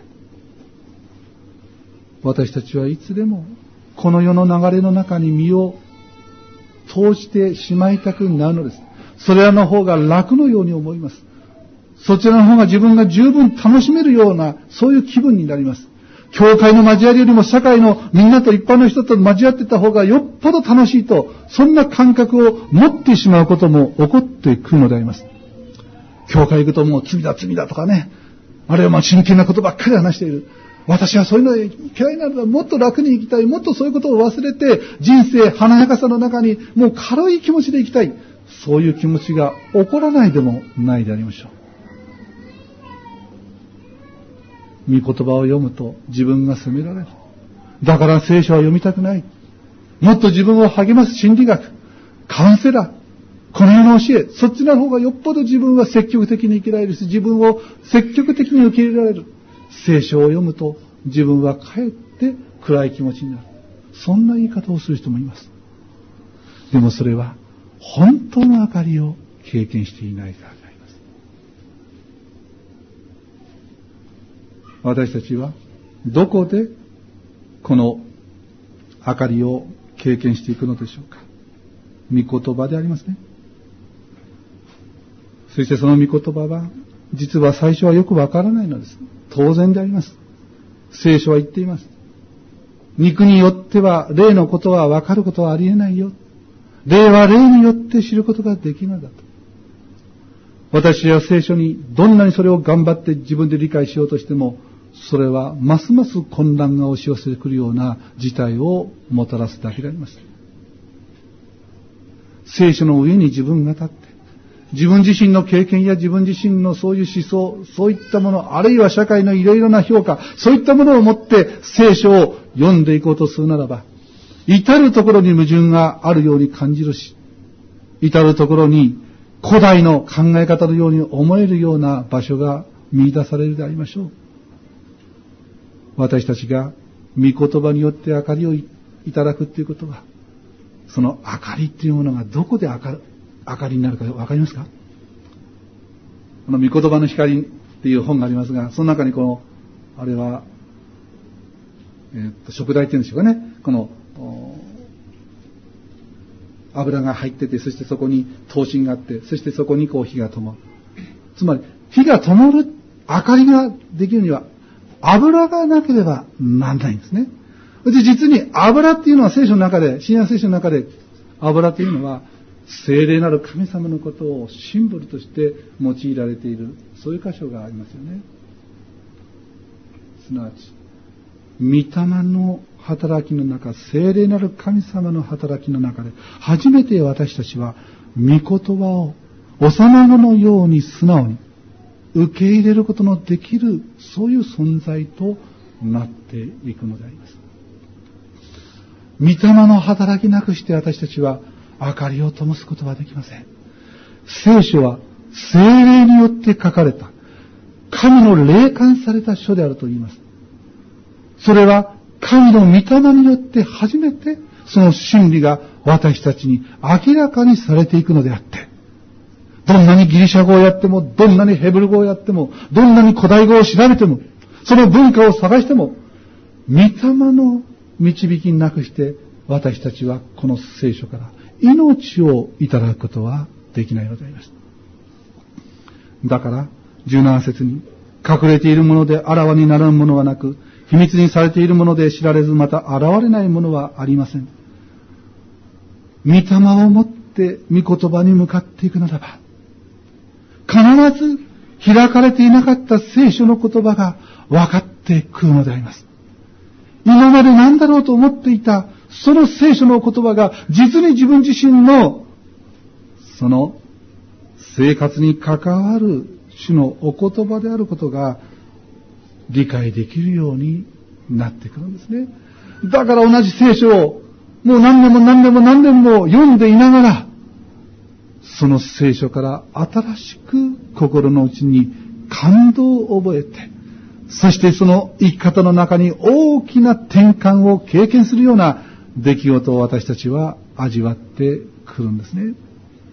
私たちはいつでもこの世の流れの中に身を投じてしまいたくなるのです。それらの方が楽のように思います。そちらの方が自分が十分楽しめるような、そういう気分になります。教会の交わりよりも社会のみんなと一般の人と交わってた方がよっぽど楽しいと、そんな感覚を持ってしまうことも起こってくるのであります。教会行くともう罪だ罪だとかね、あるいはまあ真剣なことばっかり話している。私はそういうの嫌いなのだ。もっと楽に生きたい。もっとそういうことを忘れて、人生華やかさの中にもう軽い気持ちで生きたい。そういう気持ちが起こらないでもないでありましょう。御言葉を読むと自分が責められる。だから聖書は読みたくない。もっと自分を励ます心理学、カウンセラー、この世の教え、そっちの方がよっぽど自分は積極的に生きられるし、自分を積極的に受け入れられる。聖書を読むと自分はかえって暗い気持ちになる。そんな言い方をする人もいます。でもそれは本当の明かりを経験していないからであります。 私たちはどこでこの明かりを経験していくのでしょうか。御言葉でありますね。そしてその御言葉は実は最初はよくわからないのです。当然であります。聖書は言っています。肉によっては霊のことはわかることはありえないよ。霊は霊によって知ることができるのだと。私は聖書にどんなにそれを頑張って自分で理解しようとしても、それはますます混乱が押し寄せてくるような事態をもたらすだけであります。聖書の上に自分が立って、自分自身の経験や自分自身のそういう思想、そういったもの、あるいは社会のいろいろな評価、そういったものを持って聖書を読んでいこうとするならば、至るところに矛盾があるように感じるし、至るところに古代の考え方のように思えるような場所が見出されるでありましょう。私たちが御言葉によって明かりをいただくということは、その明かりというものがどこで明かる明かりになるかわかりますか？この御言葉の光っていう本がありますが、その中にこの、あれは、えー、っと、食材っていうんでしょうかね。この、油が入ってて、そしてそこに灯芯があって、そしてそこにこう火が灯る。つまり、火が灯る、明かりができるには、油がなければならないんですね。で、実に油っていうのは聖書の中で、新約聖書の中で、油っていうのは、聖霊なる神様のことをシンボルとして用いられている、そういう箇所がありますよね。すなわち、御霊の働きの中、聖霊なる神様の働きの中で、初めて私たちは御言葉を幼子のように素直に受け入れることのできる、そういう存在となっていくのであります。御霊の働きなくして私たちは明かりを灯すことはできません。聖書は聖霊によって書かれた神の霊感された書であると言います。それは神の御霊によって初めてその真理が私たちに明らかにされていくのであって、どんなにギリシャ語をやっても、どんなにヘブル語をやっても、どんなに古代語を調べても、その文化を探しても、御霊の導きなくして私たちはこの聖書から命をいただくことはできないのであります。だからじゅうなな節に、隠れているものであらわにならぬものはなく、秘密にされているもので知られずまた現れないものはありません。御霊をもって御言葉に向かっていくならば、必ず開かれていなかった聖書の言葉が分かってくるのであります。今まで何だろうと思っていたその聖書の言葉が実に自分自身のその生活に関わる主のお言葉であることが理解できるようになってくるんですね。だから同じ聖書をもう何年も何年も何年も読んでいながら、その聖書から新しく心の内に感動を覚えて、そしてその生き方の中に大きな転換を経験するような出来事を私たちは味わってくるんですね。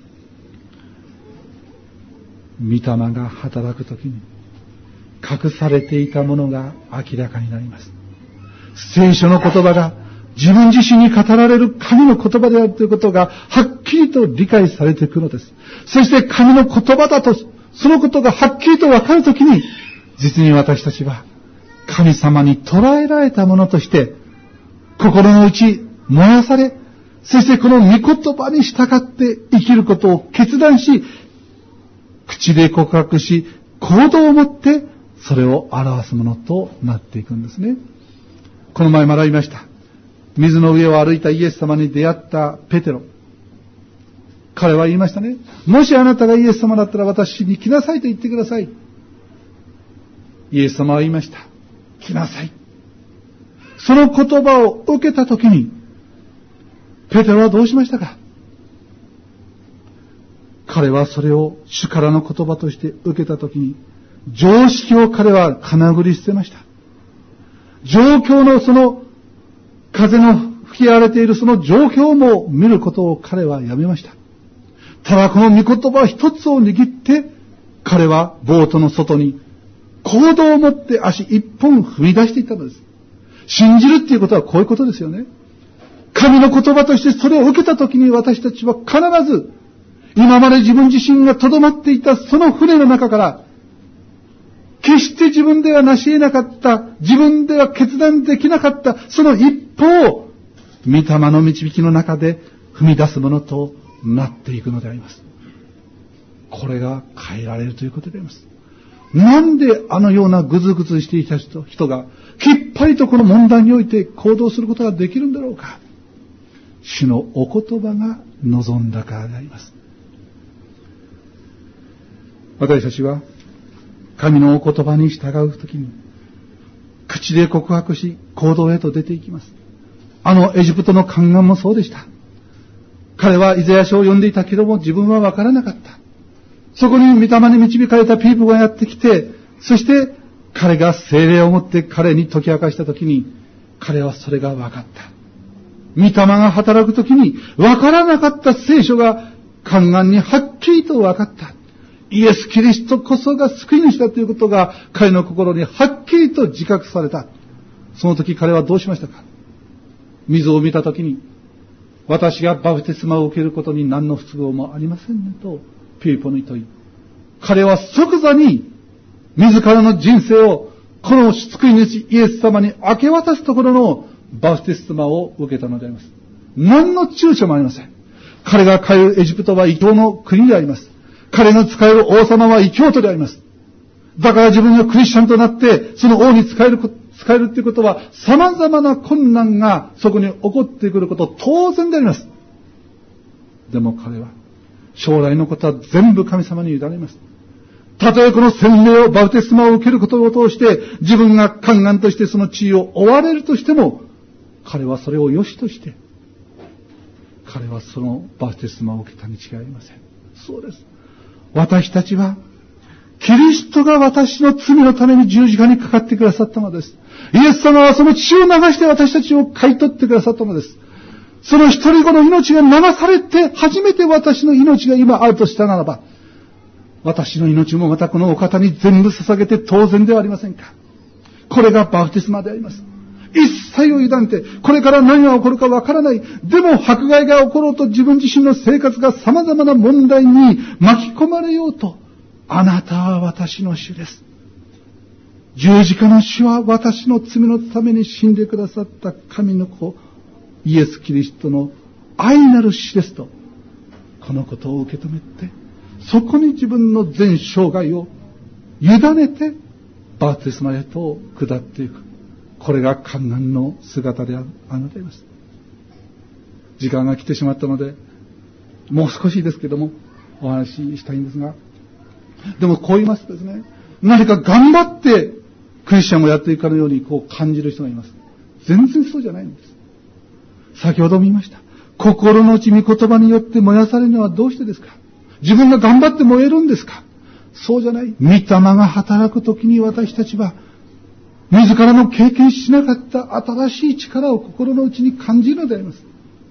御霊が働くときに隠されていたものが明らかになります。聖書の言葉が自分自身に語られる神の言葉であるということがはっきりと理解されてくるのです。そして神の言葉だと、そのことがはっきりと分かるときに、実に私たちは神様に捉えられたものとして心の内燃やされ、そしてこの御言葉に従って生きることを決断し、口で告白し、行動をもってそれを表すものとなっていくんですね。この前学びました。水の上を歩いたイエス様に出会ったペテロ。彼は言いましたね。もしあなたがイエス様だったら私に来なさいと言ってください。イエス様は言いました。来なさい。その言葉を受けたときに、ペテロはどうしましたか？彼はそれを主からの言葉として受けたときに、常識を彼はかなぐり捨てました。状況のその風の吹き荒れているその状況も見ることを彼はやめました。ただこの御言葉一つを握って、彼はボートの外に行動を持って足一本踏み出していったのです。信じるっていうことはこういうことですよね。神の言葉としてそれを受けたときに私たちは必ず今まで自分自身が留まっていたその船の中から決して自分では成し得なかった、自分では決断できなかったその一歩を御霊の導きの中で踏み出すものとなっていくのであります。これが変えられるということであります。なんであのようなぐずぐずしていた人、人がきっぱりとこの問題において行動することができるんだろうか。主のお言葉が望んだからであります。私たちは神のお言葉に従うときに口で告白し行動へと出ていきます。あのエジプトの宦官もそうでした。彼はイザヤ書を読んでいたけども自分は分からなかった。そこに御霊に導かれたピープがやってきて、そして彼が聖霊を持って彼に解き明かしたときに彼はそれが分かった。御霊が働くときに分からなかった聖書が宦官にはっきりと分かった。イエス・キリストこそが救い主だということが彼の心にはっきりと自覚された。その時彼はどうしましたか。水を見た時に私がバプテスマを受けることに何の不都合もありませんねとピリポに問い、彼は即座に自らの人生をこの救い主イエス様に明け渡すところのバプテスマを受けたのであります。何の躊躇もありません。彼が通うエジプトは異教の国であります。彼の使える王様は異教徒であります。だから自分がクリスチャンとなってその王に使える使えるということは様々な困難がそこに起こってくること当然であります。でも彼は将来のことは全部神様に委ねます。たとえこの洗礼をバプテスマを受けることを通して自分が宦官としてその地位を追われるとしても彼はそれを良しとして彼はそのバプテスマを受けたに違いありません。そうです。私たちはキリストが私の罪のために十字架にかかってくださったのです。イエス様はその血を流して私たちを買い取ってくださったのです。その一人子の命が流されて初めて私の命が今あるとしたならば、私の命もまたこのお方に全部捧げて当然ではありませんか。これがバプテスマであります。一切を委ねて、これから何が起こるかわからない。でも迫害が起ころうと自分自身の生活が様々な問題に巻き込まれようと、あなたは私の主です。十字架の主は私の罪のために死んでくださった神の子、イエス・キリストの愛なる主ですと、このことを受け止めて、そこに自分の全生涯を委ねて、バプテスマへと下っていく。これが宦官の姿であるのであります。時間が来てしまったので、もう少しですけども、お話ししたいんですが、でもこう言いますとですね、何か頑張ってクリスチャンをやっていくかのようにこう感じる人がいます。全然そうじゃないんです。先ほども言いました。心の内御言葉によって燃やされるのはどうしてですか。自分が頑張って燃えるんですか。そうじゃない。御霊が働くときに私たちは自らの経験しなかった新しい力を心の内に感じるのであります。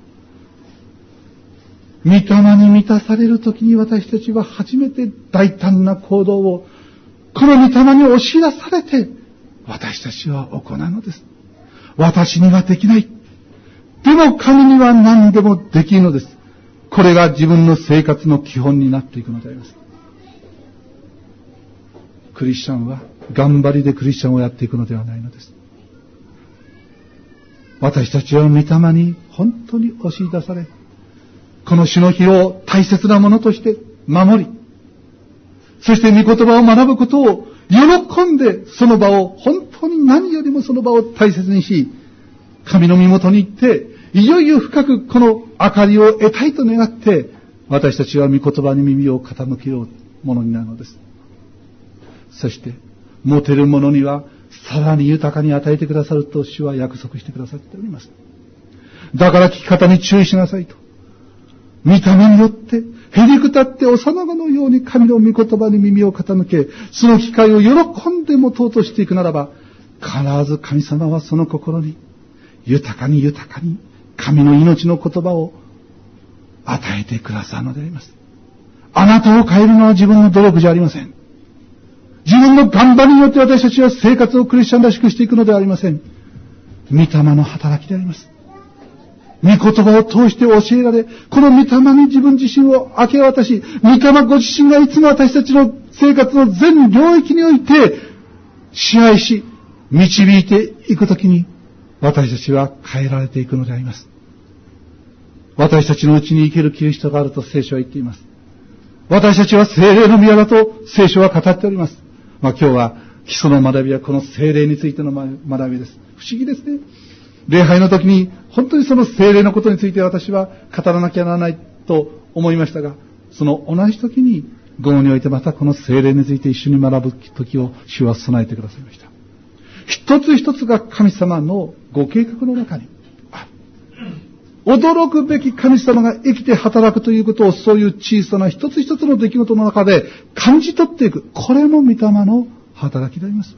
御霊に満たされるときに私たちは初めて大胆な行動をこの御霊に押し出されて私たちは行うのです。私にはできない。でも神には何でもできるのです。これが自分の生活の基本になっていくのであります。クリスチャンは頑張りでクリスチャンをやっていくのではないのです。私たちは御霊に本当に押し出され、この主の日を大切なものとして守り、そして御言葉を学ぶことを喜んで、その場を本当に何よりもその場を大切にし、神の身元に行っていよいよ深くこの明かりを得たいと願って、私たちは御言葉に耳を傾けようものになるのです。そして持てるものにはさらに豊かに与えてくださると主は約束してくださっております。だから聞き方に注意しなさいと。御霊によってへりくたって幼子のように神の御言葉に耳を傾け、その機会を喜んで持とうとしていくならば、必ず神様はその心に豊かに豊かに神の命の言葉を与えてくださるのであります。あなたを変えるのは自分の努力じゃありません。 自分の頑張りによって私たちは生活をクリスチャンらしくしていくのではありません。御霊の働きであります。御言葉を通して教えられ、この御霊に自分自身を明け渡し、御霊ご自身がいつも私たちの生活の全領域において支配し、導いていくときに、私たちは変えられていくのであります。私たちのうちに生けるキリストがあると聖書は言っています。私たちは聖霊の宮だと聖書は語っております。まあ今日は基礎の学びはこの聖霊についての学びです。不思議ですね。礼拝の時に本当にその聖霊のことについて私は語らなきゃならないと思いましたが、その同じ時に午後においてまたこの聖霊について一緒に学ぶ時を主は備えてくださいました。一つ一つが神様のご計画の中にある。驚くべき神様が生きて働くということを、そういう小さな一つ一つの出来事の中で感じ取っていく。これも御霊の働きであります。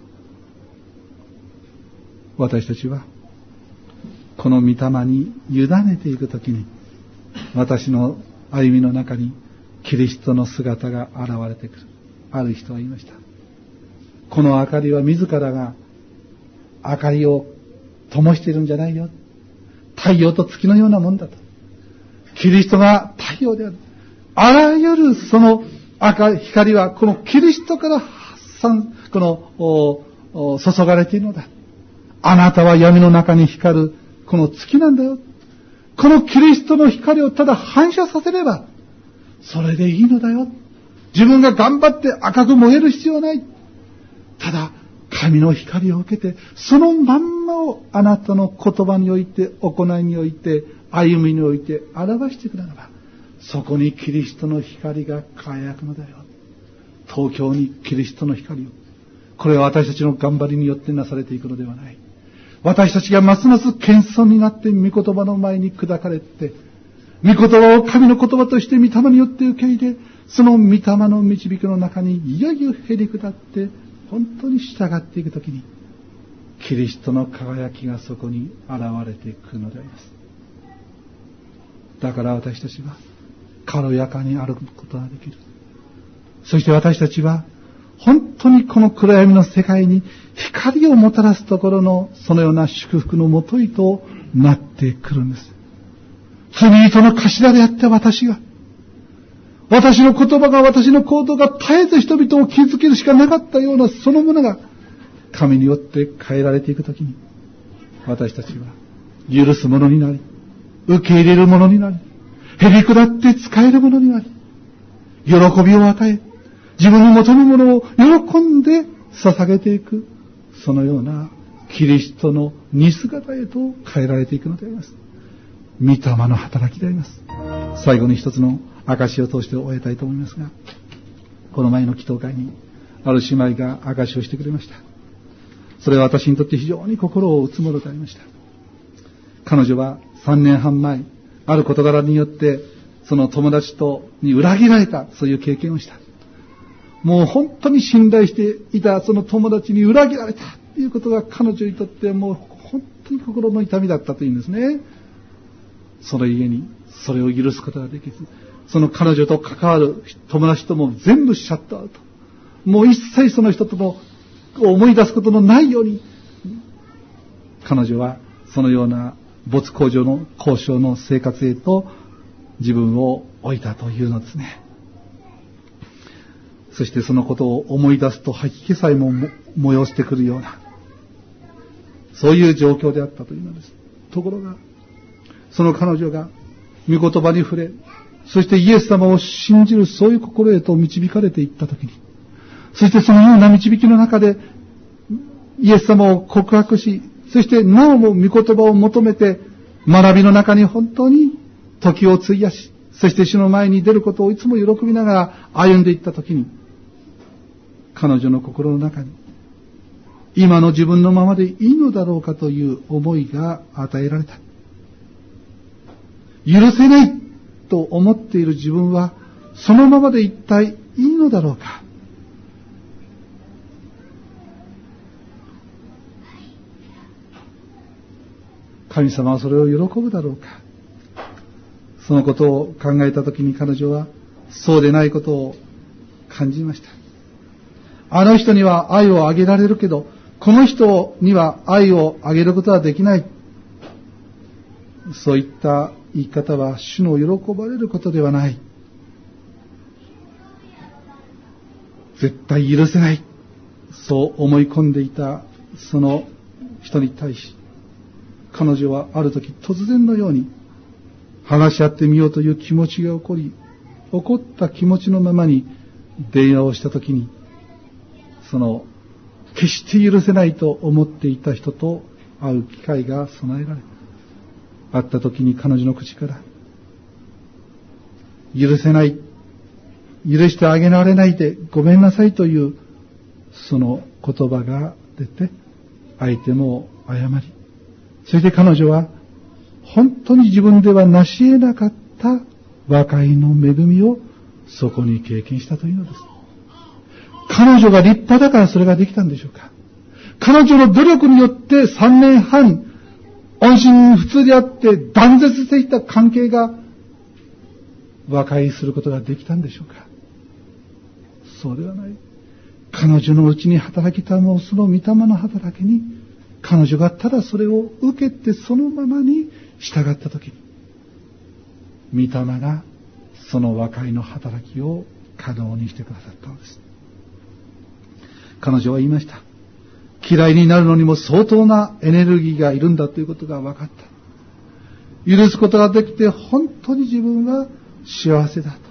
私たちはこの御霊に委ねていくときに、私の歩みの中にキリストの姿が現れてくる。ある人は言いました。この明かりは自らが明かりを灯しているんじゃないよ。太陽と月のようなもんだと。キリストが太陽である。あらゆるその明光はこのキリストから発散、この注がれているのだ。あなたは闇の中に光るこの月なんだよ。このキリストの光をただ反射させればそれでいいのだよ。自分が頑張って赤く燃える必要はない。ただ神の光を受けて、そのまんまをあなたの言葉において、行いにおいて、歩みにおいて表していくならば、そこにキリストの光が輝くのだよ。東京にキリストの光を。これは私たちの頑張りによってなされていくのではない。私たちがますます謙遜になって御言葉の前に砕かれて、御言葉を神の言葉として御霊によって受け入れ、その御霊の導きの中にいよいよへり下って、本当に従っていくときに、キリストの輝きがそこに現れてくるのであります。だから私たちは軽やかに歩くことができる。そして私たちは本当にこの暗闇の世界に光をもたらすところのそのような祝福のもといとなってくるんです。罪人の頭であって私が、私の言葉が、私の行動が絶えず人々を傷つけるしかなかったようなそのものが神によって変えられていくときに、私たちは許すものになり、受け入れるものになり、へり下って使えるものになり、喜びを与え、自分に求むものを喜んで捧げていく、そのようなキリストの似姿へと変えられていくのであります。御霊の働きであります。最後に一つの証を通して終えたいと思いますが、この前の祈祷会にある姉妹が証をしてくれました。それは私にとって非常に心を打つものでありました。彼女はさんねんはん前、ある事柄によってその友達とに裏切られた、そういう経験をした。もう本当に信頼していたその友達に裏切られたということが彼女にとってもう本当に心の痛みだったというんですね。その家にそれを許すことができず、その彼女と関わる友達とも全部シャットアウト。もう一切その人との思い出すことのないように、彼女はそのような没交渉の交渉の生活へと自分を置いたというのですね。そしてそのことを思い出すと吐き気さえも催してくるような、そういう状況であったというのです。ところがその彼女が御言葉に触れ、そしてイエス様を信じるそういう心へと導かれていったときに、そしてそのような導きの中でイエス様を告白し、そしてなおも御言葉を求めて学びの中に本当に時を費やし、そして主の前に出ることをいつも喜びながら歩んでいったときに、彼女の心の中に今の自分のままでいいのだろうかという思いが与えられた。許せないと思っている自分はそのままで一体いいのだろうか。神様はそれを喜ぶだろうか。そのことを考えたときに彼女はそうでないことを感じました。 あの人には愛をあげられるけど、この人には愛をあげることはできない。そういった言い方は主の喜ばれることではない。絶対許せない。そう思い込んでいたその人に対し、彼女はある時突然のように話し合ってみようという気持ちが起こり、起こった気持ちのままに電話をした時に、その決して許せないと思っていた人と会う機会が備えられ、会った時に彼女の口から許せない、許してあげられないでごめんなさいというその言葉が出て、相手も謝り、そして彼女は本当に自分では成し得なかった和解の恵みをそこに経験したというのです。彼女が立派だからそれができたんでしょうか。彼女の努力によってさんねんはん音信不通であって断絶していた関係が和解することができたんでしょうか。そうではない。彼女のうちに働きたのその御霊の働きに、彼女がただそれを受けてそのままに従ったときに、御霊がその和解の働きを可能にしてくださったのです。彼女は言いました。嫌いになるのにも相当なエネルギーがいるんだということが分かった。許すことができて本当に自分は幸せだと。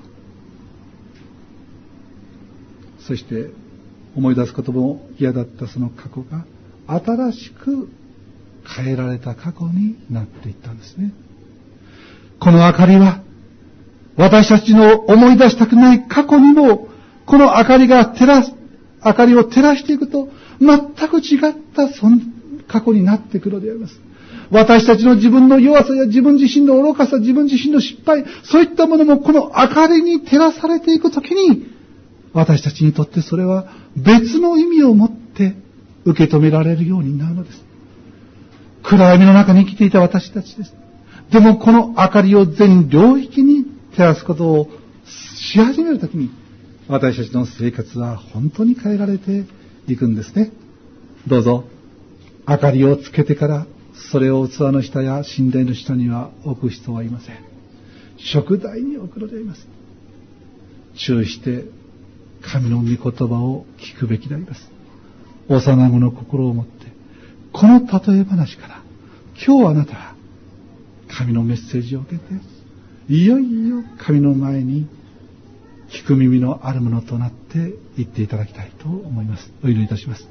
そして思い出すことも嫌だったその過去が新しく変えられた過去になっていったんですね。この明かりは私たちの思い出したくない過去にもこの明かりが照らす、明かりを照らしていくと全く違ったその過去になってくるのであります。私たちの自分の弱さや自分自身の愚かさ、自分自身の失敗、そういったものもこの明かりに照らされていくときに、私たちにとってそれは別の意味を持って受け止められるようになるのです。暗闇の中に生きていた私たちです。でもこの明かりを全領域に照らすことをし始めるときに、私たちの生活は本当に変えられていくんですね。どうぞ明かりをつけてからそれを器の下や神殿の下には置く人はいません。燭台に置くのであります。注意して神の御言葉を聞くべきであります。幼子の心を持ってこの例え話から今日あなたは神のメッセージを受けていよいよ神の前に聞く耳のあるものとなって言っていただきたいと思います。お祈りいたします。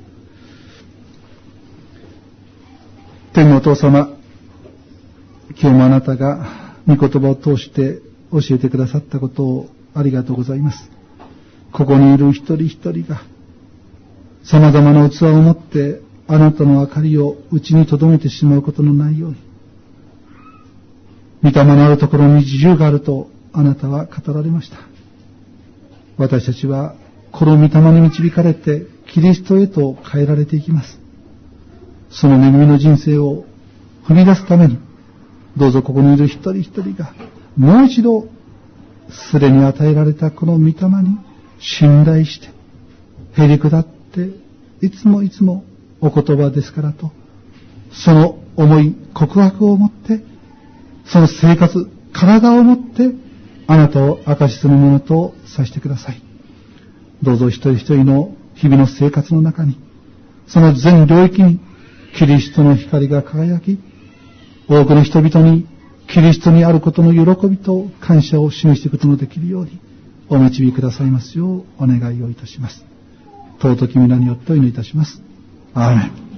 天のお父様、今日もあなたが御言葉を通して教えてくださったことをありがとうございます。ここにいる一人一人が様々な器を持ってあなたの明かりを内に留めてしまうことのないように、御霊のあるところに自由があるとあなたは語られました。私たちはこの御霊に導かれてキリストへと変えられていきます。その恵みの人生を踏み出すために、どうぞここにいる一人一人がもう一度すでに与えられたこの御霊に信頼してへり下っていつもいつもお言葉ですからと、その思い告白を持ってその生活体を持ってあなたを証しするものとさせてください。どうぞ一人一人の日々の生活の中にその全領域にキリストの光が輝き、多くの人々にキリストにあることの喜びと感謝を示していくことのできるようにお導きくださいますようお願いをいたします。尊き皆によってお祈りいたします。アーメン。